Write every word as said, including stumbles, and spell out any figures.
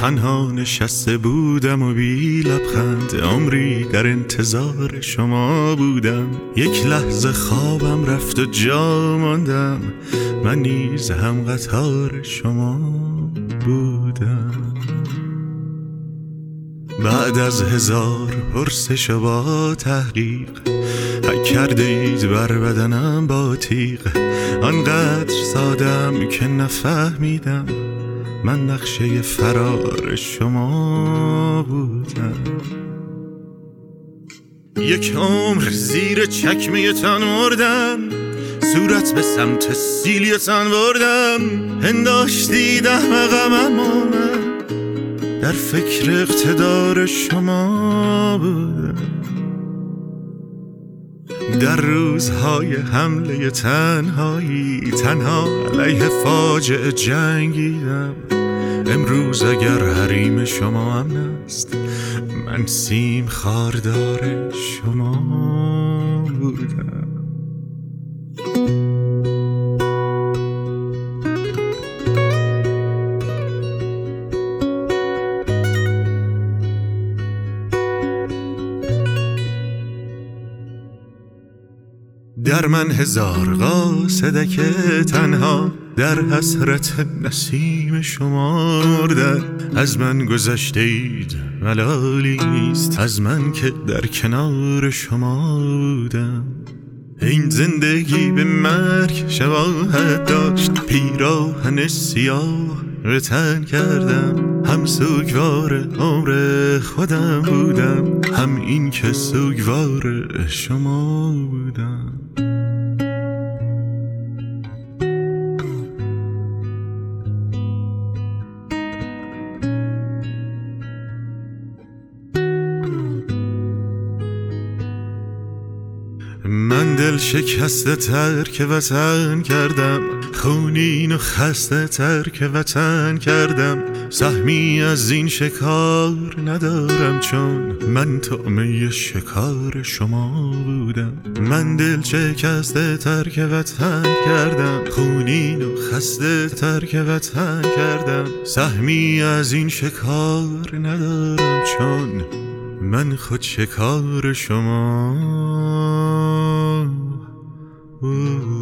تنها نشسته بودم و بی لبخند، عمری در انتظار شما بودم. یک لحظه خوابم رفت و جا ماندم، من نیز هم قطار شما بودم. بعد از هزار پرسش و با تحقیق، حک کرده اید بر بدنم با تیغ. آنقدر سادم که نفهمیدم من نقشه فرار شما بودم. یک عمر زیر چکمه تان مردم، صورت به سمت سیلیتان بردم. هنداشتی احمقم اما من در فکر اقتدار شما بودم. در روزهای حمله تنهایی تنها علیه فاجعه جنگیدم. امروز اگر حریم شما امن است، من سیم خاردار شما بودم. در من هزار قاصده که تنها در حسرت نسیم شما مردن. از من گذشته اید ملالی نیست، از من که در کنار شما بودم. این زندگی به مرگ شباهت داشت، پیراهن سیاه به تن کردم. هم سوگوار عمر خودم بودم، هم این که سوگوار شما بودم. من دل شکسته تر که وطن کردم، خونین و خسته تر که وطن کردم. سهمی از این شکار ندارم چون من طعمه شکار شما بودم. من دل شکسته تر که وطن کردم، خونین و خسته تر که وطن کردم. سهمی از این شکار ندارم چون من خود شکار شما بودم.